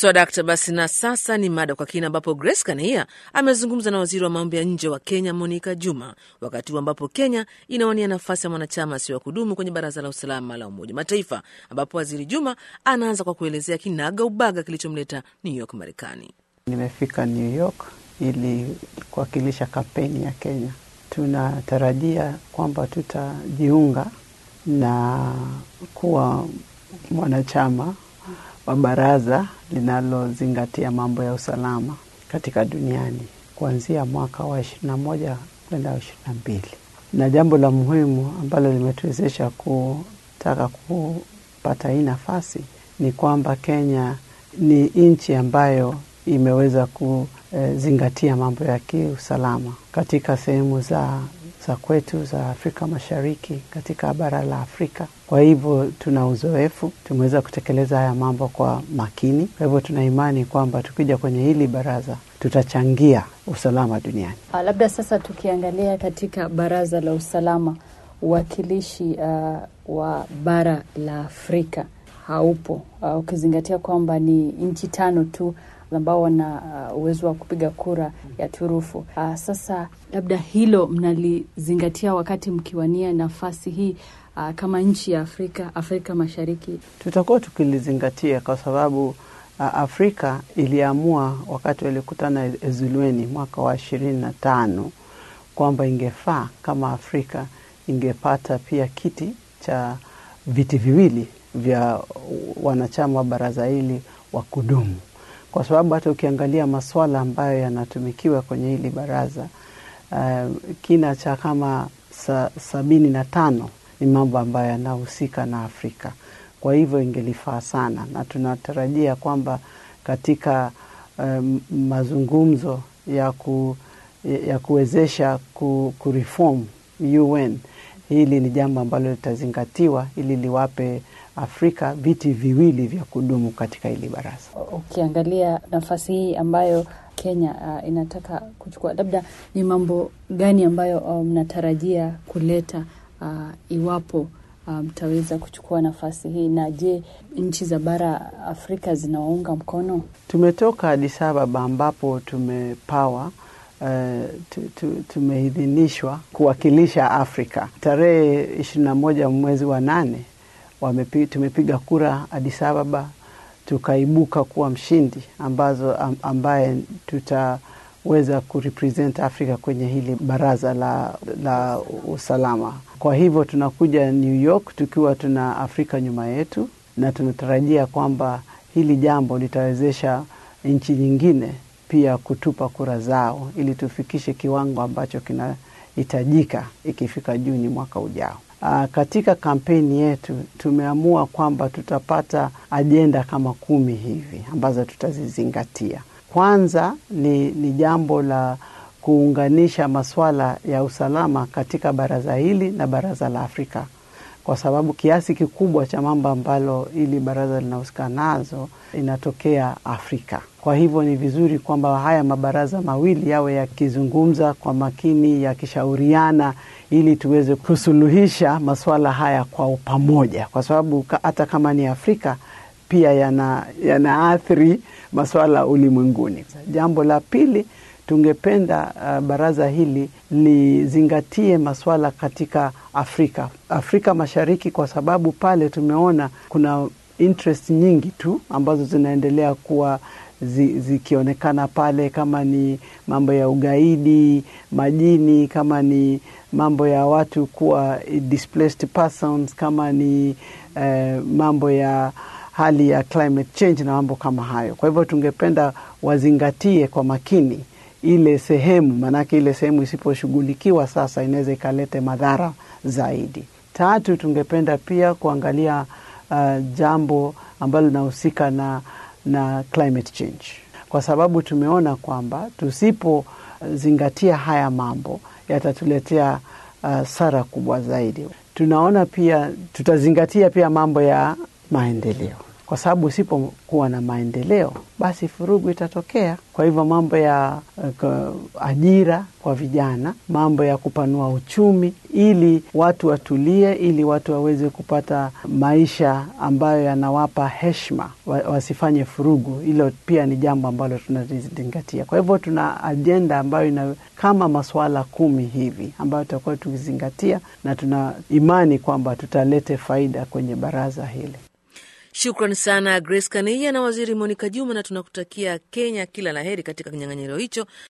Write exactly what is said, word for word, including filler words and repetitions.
So, dakta, basi na sasa ni mada kwa kina, ambapo Grace Kania amezungumza na waziri wa mambo ya nje wa Kenya Monica Juma, wakati huu ambapo Kenya inawania nafasi ya mwanachama asiyo wa kudumu kwenye Baraza la Usalama la Umoja Mataifa, ambapo waziri Juma anaanza kwa kuelezea kinaga ubaga kilichomleta New York, Marekani. Nimefika New York ili kuwakilisha kampeni ya Kenya. Tunatarajia kwamba tutajiunga na kuwa mwanachama wa baraza linalozingatia mambo ya usalama katika duniani kuanzia mwaka wa ishirini na moja kwenda ishirini na mbili. Na jambo la muhimu ambalo limetuwezesha kutaka kupata hii nafasi ni kwamba Kenya ni nchi ambayo imeweza kuzingatia mambo ya kiusalama katika sehemu za za kwetu za Afrika Mashariki, katika bara la Afrika. Kwa hivyo tuna uzoefu, tumeweza kutekeleza haya mambo kwa makini. Kwa hivyo tuna imani kwamba tukija kwenye hili baraza tutachangia usalama duniani. Uh, labda sasa tukiangalia katika Baraza la Usalama, uwakilishi uh, wa bara la Afrika haupo, uh, ukizingatia kwamba ni nchi tano tu ambao wana uh, uwezo wa kupiga kura ya turufu. Uh, sasa labda hilo mnalizingatia wakati mkiwania nafasi hii uh, kama nchi ya Afrika, Afrika Mashariki? Tutakuwa tukilizingatia kwa sababu uh, Afrika iliamua wakati walikutana Ezulweni mwaka wa ishirini na tano kwamba ingefaa kama Afrika ingepata pia kiti cha viti viwili vya wanachama wa baraza hili wa kudumu. Kwa sababu hata ukiangalia masuala ambayo yanatumikiwa kwenye hili baraza, uh, kina cha kama sa, sabini na tano ni mambo ambayo yanahusika na Afrika. Kwa hivyo ingelifaa sana, na tunatarajia kwamba katika um, mazungumzo ya, ku, ya kuwezesha ku, kureform U N, hili ni jambo ambalo litazingatiwa ili liwape Afrika viti viwili vya kudumu katika hili baraza. Ukiangalia nafasi hii ambayo Kenya uh, inataka kuchukua, labda ni mambo gani ambayo mnatarajia um, kuleta uh, iwapo mtaweza um, kuchukua nafasi hii? Na je, nchi za bara Afrika zinawaunga mkono? Tumetoka Addis Ababa ambapo tumepawa Uh, tumeidhinishwa kuwakilisha Afrika. Tarehe ishirini na moja mwezi wa nane wamepi, tumepiga kura Addis Ababa, tukaibuka kuwa mshindi ambazo ambaye tutaweza kurepresent Afrika kwenye hili baraza la, la usalama. Kwa hivyo tunakuja New York tukiwa tuna Afrika nyuma yetu, na tunatarajia kwamba hili jambo litawezesha nchi nyingine pia kutupa kura zao ili tufikishe kiwango ambacho kinahitajika ikifika Juni mwaka ujao. Aa, katika kampeni yetu tumeamua kwamba tutapata ajenda kama kumi hivi ambazo tutazizingatia. Kwanza ni, ni jambo la kuunganisha masuala ya usalama katika baraza hili na baraza la Afrika, kwa sababu kiasi kikubwa cha mambo ambalo ili baraza linahusika nazo inatokea Afrika. Kwa hivyo ni vizuri kwamba haya mabaraza mawili yawe yakizungumza kwa makini, yakishauriana ili tuweze kusuluhisha masuala haya kwa pamoja, kwa sababu hata kama ni Afrika pia yana yanaathiri masuala ulimwenguni. Jambo la pili, tungependa uh, baraza hili lizingatie masuala katika Afrika, Afrika Mashariki, kwa sababu pale tumeona kuna interest nyingi tu ambazo zinaendelea kuwa zikionekana pale, kama ni mambo ya ugaidi, majini, kama ni mambo ya watu kuwa displaced persons, kama ni eh, mambo ya hali ya climate change na mambo kama hayo. Kwa hivyo tungependa wazingatie kwa makini ile sehemu, manake ile sehemu isiposhughulikiwa sasa inaweza ikalete madhara zaidi. Tatu, tungependa pia kuangalia uh, jambo ambalo linahusika na na climate change, kwa sababu tumeona kwamba tusipozingatia haya mambo yatatuletea uh, sara kubwa zaidi. Tunaona pia tutazingatia pia mambo ya maendeleo, kwa kwa sababu usipokuwa na maendeleo basi furugu itatokea. Kwa hivyo mambo ya uh, ajira kwa vijana, mambo ya kupanua uchumi ili watu watulie, ili watu waweze kupata maisha ambayo yanawapa heshima, wasifanye furugu, hilo pia ni jambo ambalo tunalizingatia. Kwa hivyo tuna ajenda ambayo ina kama masuala kumi hivi ambayo tutakuwa tukizingatia, na tuna imani kwamba tutalete faida kwenye baraza hili. Shukrani sana Grace Kaneia na Waziri Monica Juma, na tunakutakia Kenya kila laheri katika kinyang'anyiro hicho.